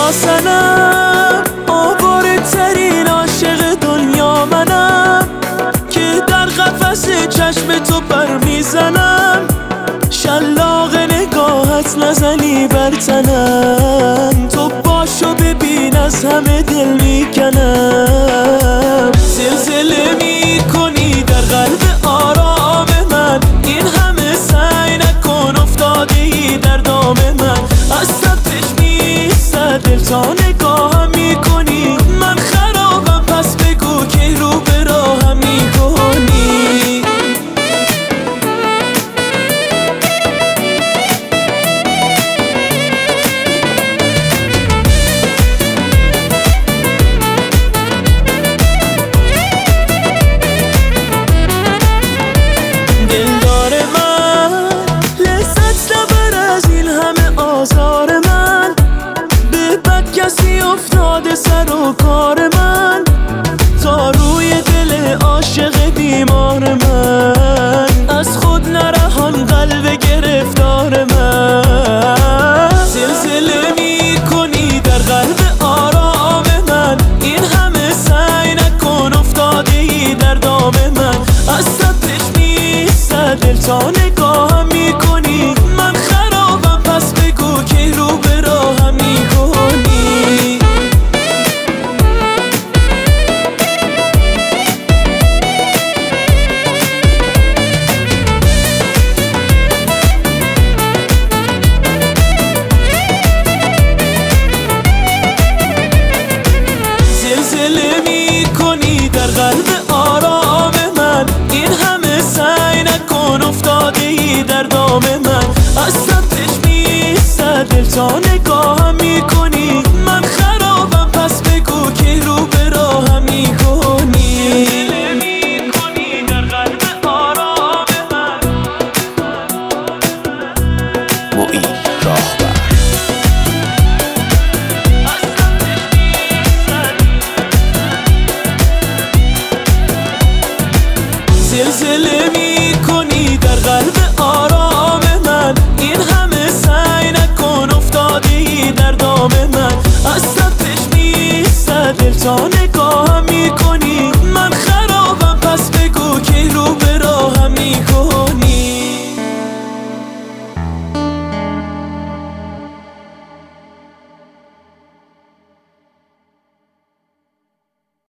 یا سنم، آواره ترین عاشق دنیا منم، که در قفس چشم تو پر میزنم. شلاق نگاهت نزنی بر تنم، تو باشو ببین از همه دل میکنم. زلزله میکنی در قلب آرام من، این همه سعی نکن افتاده ای در دام من. از سبتش میستد دل تا نگاهم میکنی، من خرابم پس بگو که رو به راهم میکنی. کسی افتاده سر و کار من، تا روی دل عاشق بیمار من. از خود نرهان قلب گرفتار من. زلزله میکنی در قلب آرام من، این همه سعی نکن افتاده ای در دام من. از سبتش میستد دل تا نگاهم میکنی، من خرابم پس بگو که رو به راهم میکنی. زلزله میکنی در قلب آرام من، این همه سعی نکن افتاده ای در دام من. از سبتش میستد دل تا نگاهم میکنی، من خرابم پس بگو که رو به راهم میکنی. زلزله میکنی در قلب آرام من. معین راهبر. زلزله میکنی در قلب آرام من، این همه سعی نکن افتاده ای در دام من. از سبتش میستد دل تا نگاهم